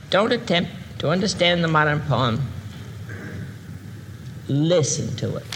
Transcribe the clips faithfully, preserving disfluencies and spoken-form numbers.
Don't attempt to understand the modern poem. Listen to it.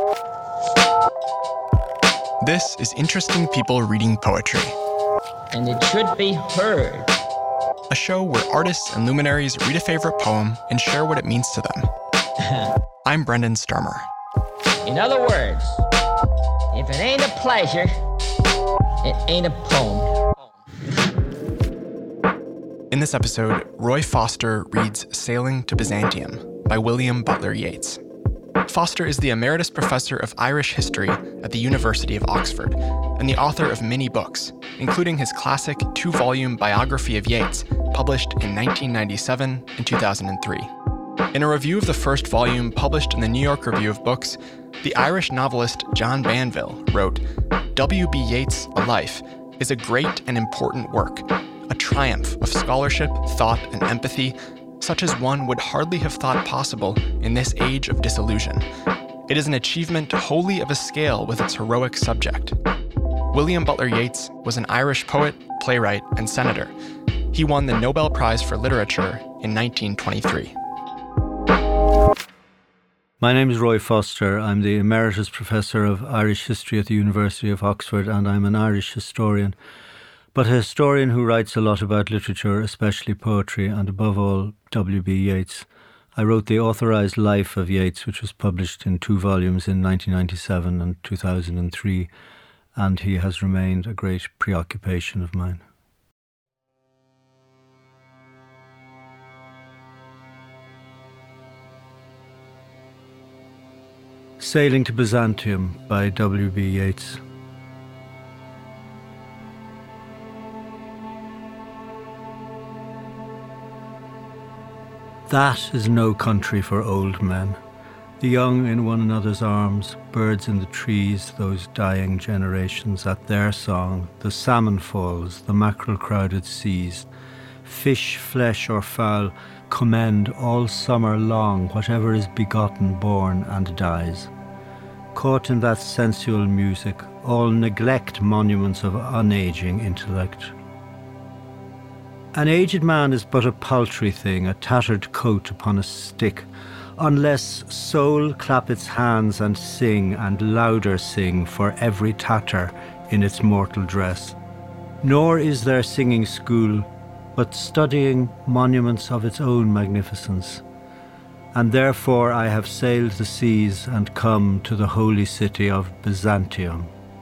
This is Interesting People Reading Poetry. And it should be heard. A show where artists and luminaries read a favorite poem and share what it means to them. I'm Brendan Starmer. In other words, if it ain't a pleasure, it ain't a poem. In this episode, Roy Foster reads Sailing to Byzantium by William Butler Yeats. Foster is the Emeritus Professor of Irish History at the University of Oxford and the author of many books, including his classic two-volume biography of Yeats, published in nineteen ninety-seven and two thousand three. In a review of the first volume published in the New York Review of Books, the Irish novelist John Banville wrote, W B Yeats' A Life is a great and important work, a triumph of scholarship, thought, and empathy, such as one would hardly have thought possible in this age of disillusion. It is an achievement wholly of a scale with its heroic subject. William Butler Yeats was an Irish poet, playwright, and senator. He won the Nobel Prize for Literature in nineteen twenty-three. My name is Roy Foster. I'm the Emeritus Professor of Irish History at the University of Oxford, and I'm an Irish historian, but a historian who writes a lot about literature, especially poetry, and above all, W B Yeats. I wrote the authorised life of Yeats, which was published in two volumes in nineteen ninety-seven and two thousand three, and he has remained a great preoccupation of mine. Sailing to Byzantium by W B Yeats. That is no country for old men, the young in one another's arms, birds in the trees, those dying generations at their song, the salmon falls, the mackerel-crowded seas, fish, flesh or fowl, commend all summer long whatever is begotten, born and dies. Caught in that sensual music, all neglect monuments of unaging intellect. An aged man is but a paltry thing, a tattered coat upon a stick, unless soul clap its hands and sing, and louder sing for every tatter in its mortal dress. Nor is there singing school, but studying monuments of its own magnificence. And therefore I have sailed the seas and come to the holy city of Byzantium.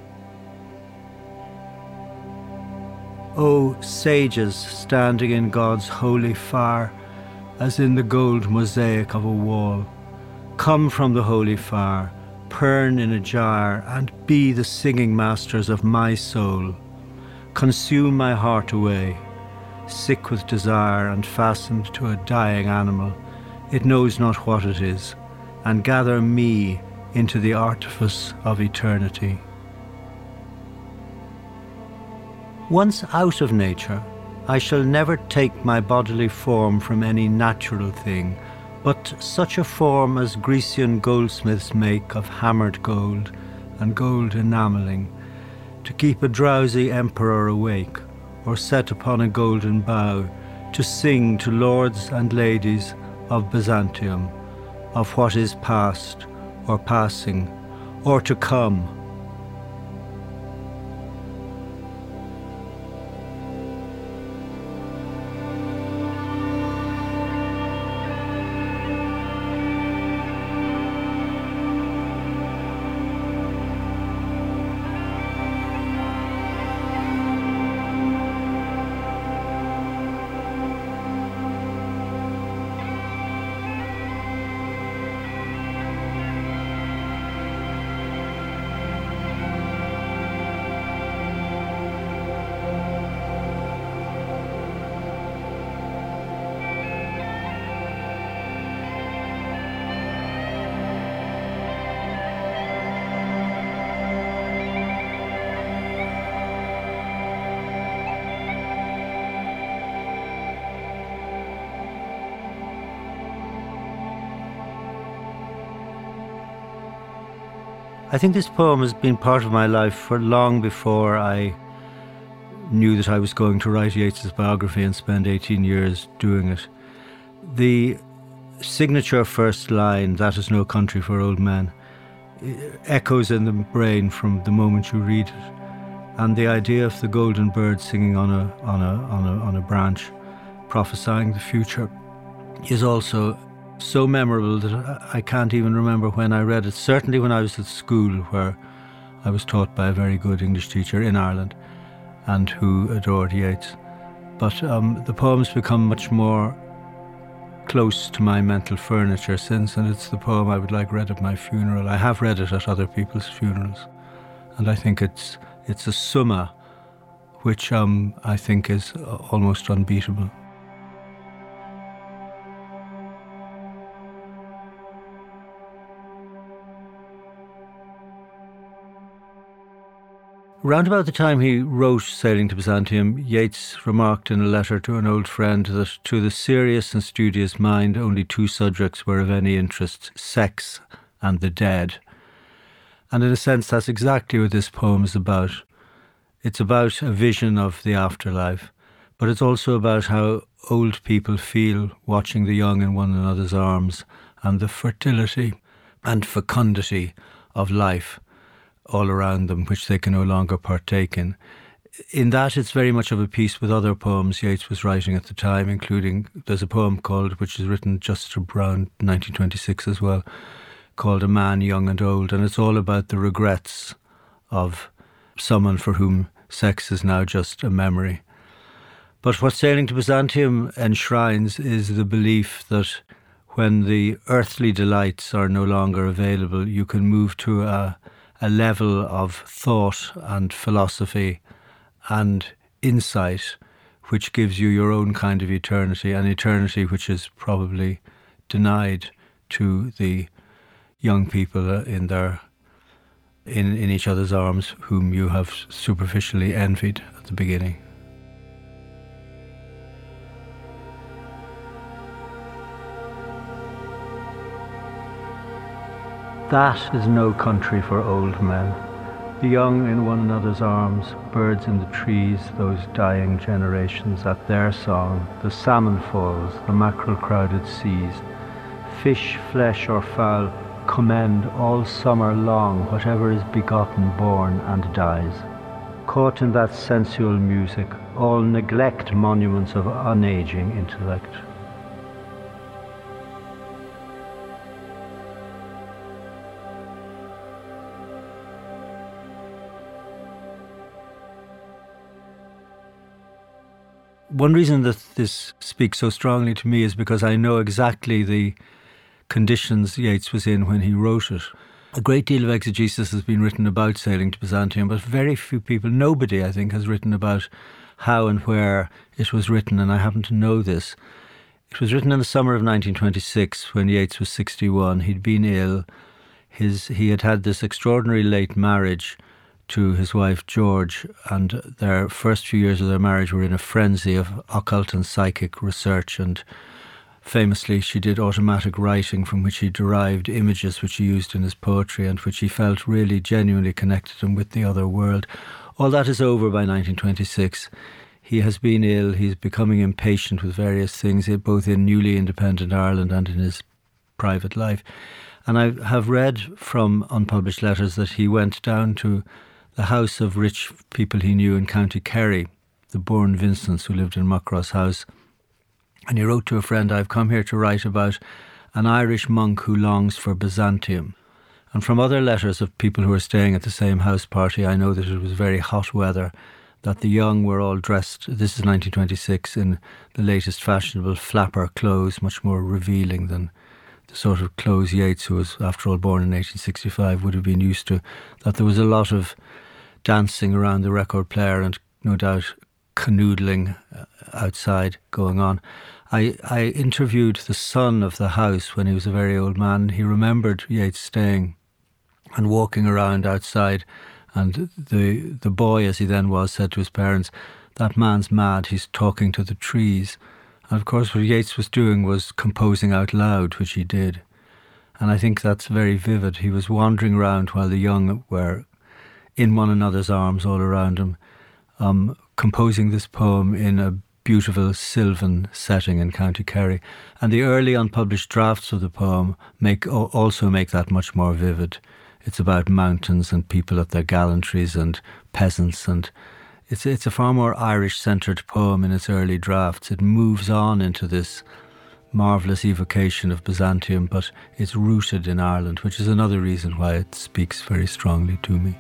O sages standing in God's holy fire, as in the gold mosaic of a wall, come from the holy fire, purn in a jar, and be the singing masters of my soul. Consume my heart away, sick with desire and fastened to a dying animal. It knows not what it is, and gather me into the artifice of eternity. Once out of nature, I shall never take my bodily form from any natural thing, but such a form as Grecian goldsmiths make of hammered gold and gold enamelling, to keep a drowsy emperor awake, or set upon a golden bough, to sing to lords and ladies of Byzantium, of what is past, or passing, or to come. I think this poem has been part of my life for long before I knew that I was going to write Yeats's biography and spend eighteen years doing it. The signature first line, "That is no country for old men," echoes in the brain from the moment you read it. And the idea of the golden bird singing on a, on a, on a, on a branch, prophesying the future, is also so memorable that I can't even remember when I read it. Certainly when I was at school, where I was taught by a very good English teacher in Ireland and who adored Yeats. But um, the poem's become much more close to my mental furniture since, and it's the poem I would like read at my funeral. I have read it at other people's funerals, and I think it's it's a summa which um, I think is almost unbeatable. Round about the time he wrote Sailing to Byzantium, Yeats remarked in a letter to an old friend that to the serious and studious mind only two subjects were of any interest, sex and the dead. And in a sense that's exactly what this poem is about. It's about a vision of the afterlife, but it's also about how old people feel watching the young in one another's arms and the fertility and fecundity of life all around them, which they can no longer partake in. In that, it's very much of a piece with other poems Yeats was writing at the time, including, there's a poem called, which is written just around nineteen twenty-six as well, called A Man Young and Old, and it's all about the regrets of someone for whom sex is now just a memory. But what Sailing to Byzantium enshrines is the belief that when the earthly delights are no longer available, you can move to a a level of thought and philosophy and insight which gives you your own kind of eternity, an eternity which is probably denied to the young people in their in, in each other's arms whom you have superficially envied at the beginning. That is no country for old men. The young in one another's arms, birds in the trees, those dying generations at their song, the salmon falls, the mackerel-crowded seas. Fish, flesh or fowl, commend all summer long whatever is begotten, born and dies. Caught in that sensual music, all neglect monuments of unaging intellect. One reason that this speaks so strongly to me is because I know exactly the conditions Yeats was in when he wrote it. A great deal of exegesis has been written about Sailing to Byzantium, but very few people, nobody I think, has written about how and where it was written, and I happen to know this. It was written in the summer of nineteen twenty-six when Yeats was sixty-one. He'd been ill. His, he had had this extraordinary late marriage to his wife George, and their first few years of their marriage were in a frenzy of occult and psychic research, and famously she did automatic writing from which he derived images which he used in his poetry and which he felt really genuinely connected him with the other world. All that is over by nineteen twenty-six. He has been ill, he's becoming impatient with various things, both in newly independent Ireland and in his private life. And I have read from unpublished letters that he went down to the house of rich people he knew in County Kerry, the Bourne Vincents who lived in Muckross House. And he wrote to a friend, I've come here to write about an Irish monk who longs for Byzantium. And from other letters of people who were staying at the same house party, I know that it was very hot weather, that the young were all dressed, this is nineteen twenty-six, in the latest fashionable flapper clothes, much more revealing than the sort of clothes Yeats, who was, after all, born in eighteen sixty-five, would have been used to, that there was a lot of dancing around the record player and no doubt canoodling outside going on. I, I interviewed the son of the house when he was a very old man. He remembered Yeats staying and walking around outside, and the the boy, as he then was, said to his parents, that man's mad, he's talking to the trees. And of course what Yeats was doing was composing out loud, which he did. And I think that's very vivid. He was wandering around while the young were in one another's arms all around him, um, composing this poem in a beautiful sylvan setting in County Kerry. And the early unpublished drafts of the poem make also make that much more vivid. It's about mountains and people at their gallantries and peasants, and it's it's a far more Irish-centred poem in its early drafts. It moves on into this marvellous evocation of Byzantium, but it's rooted in Ireland, which is another reason why it speaks very strongly to me.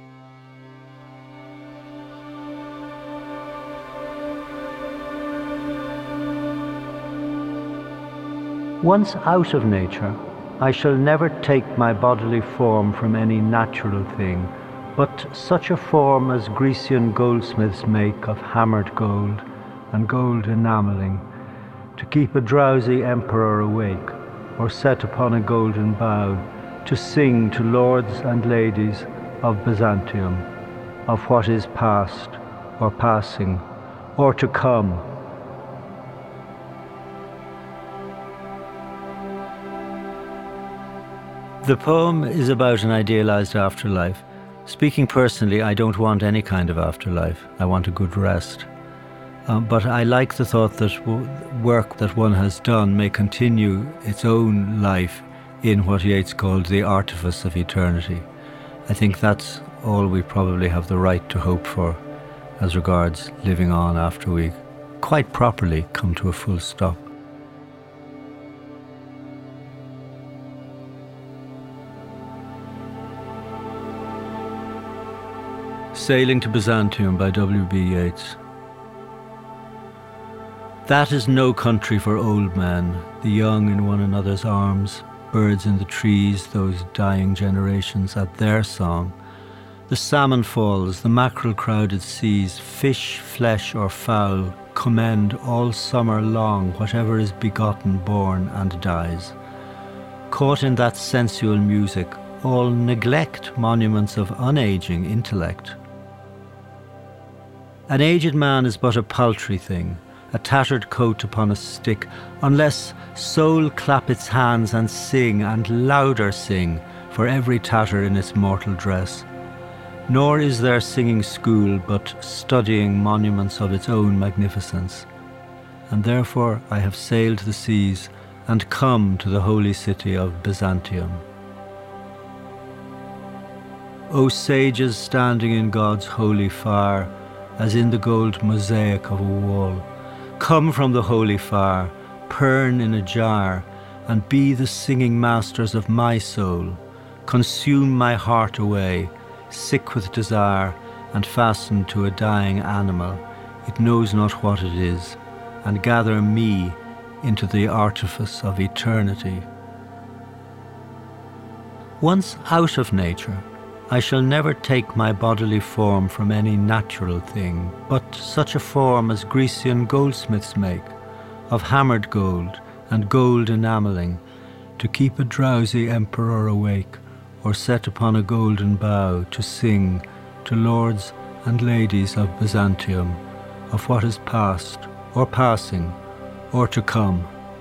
Once out of nature, I shall never take my bodily form from any natural thing, but such a form as Grecian goldsmiths make of hammered gold and gold enamelling, to keep a drowsy emperor awake, or set upon a golden bough, to sing to lords and ladies of Byzantium, of what is past, or passing, or to come. The poem is about an idealized afterlife. Speaking personally, I don't want any kind of afterlife. I want a good rest. Um, but I like the thought that w- work that one has done may continue its own life in what Yeats called the artifice of eternity. I think that's all we probably have the right to hope for as regards living on after we quite properly come to a full stop. Sailing to Byzantium by W B Yeats. That is no country for old men, the young in one another's arms, birds in the trees, those dying generations at their song. The salmon falls, the mackerel-crowded seas, fish, flesh or fowl, commend all summer long whatever is begotten, born and dies. Caught in that sensual music, all neglect monuments of unaging intellect. An aged man is but a paltry thing, a tattered coat upon a stick, unless soul clap its hands and sing, and louder sing, for every tatter in its mortal dress. Nor is there singing school, but studying monuments of its own magnificence. And therefore I have sailed the seas, and come to the holy city of Byzantium. O sages standing in God's holy fire, as in the gold mosaic of a wall, come from the holy fire, purn in a jar, and be the singing masters of my soul. Consume my heart away, sick with desire, and fastened to a dying animal, it knows not what it is, and gather me into the artifice of eternity. Once out of nature, I shall never take my bodily form from any natural thing, but such a form as Grecian goldsmiths make, of hammered gold and gold enamelling, to keep a drowsy emperor awake, or set upon a golden bough to sing to lords and ladies of Byzantium, of what is past, or passing, or to come.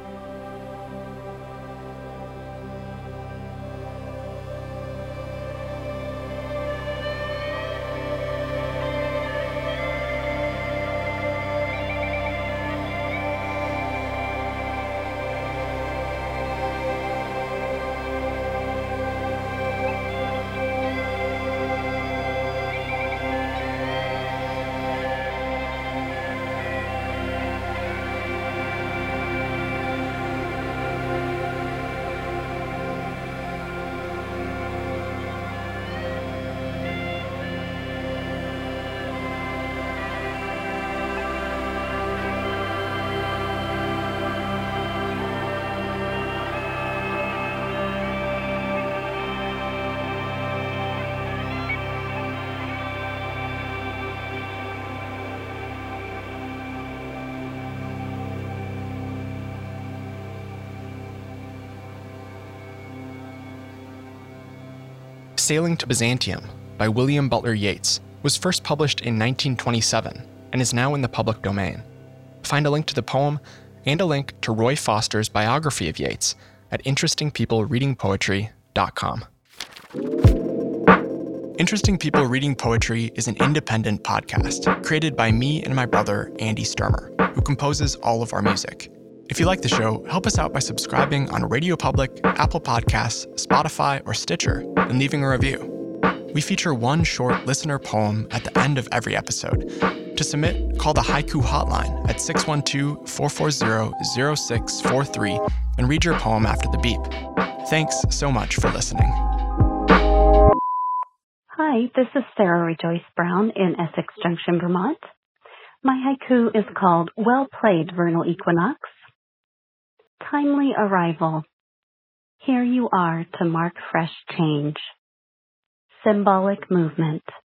Sailing to Byzantium by William Butler Yeats was first published in nineteen twenty-seven and is now in the public domain. Find a link to the poem and a link to Roy Foster's biography of Yeats at interesting people reading poetry dot com. Interesting People Reading Poetry is an independent podcast created by me and my brother, Andy Sturmer, who composes all of our music. If you like the show, help us out by subscribing on Radio Public, Apple Podcasts, Spotify, or Stitcher, and leaving a review. We feature one short listener poem at the end of every episode. To submit, call the Haiku Hotline at six one two, four four zero, zero six four three and read your poem after the beep. Thanks so much for listening. Hi, this is Sarah Rejoice Brown in Essex Junction, Vermont. My haiku is called Well Played, Vernal Equinox. Timely arrival. Here you are to mark fresh change. Symbolic movement.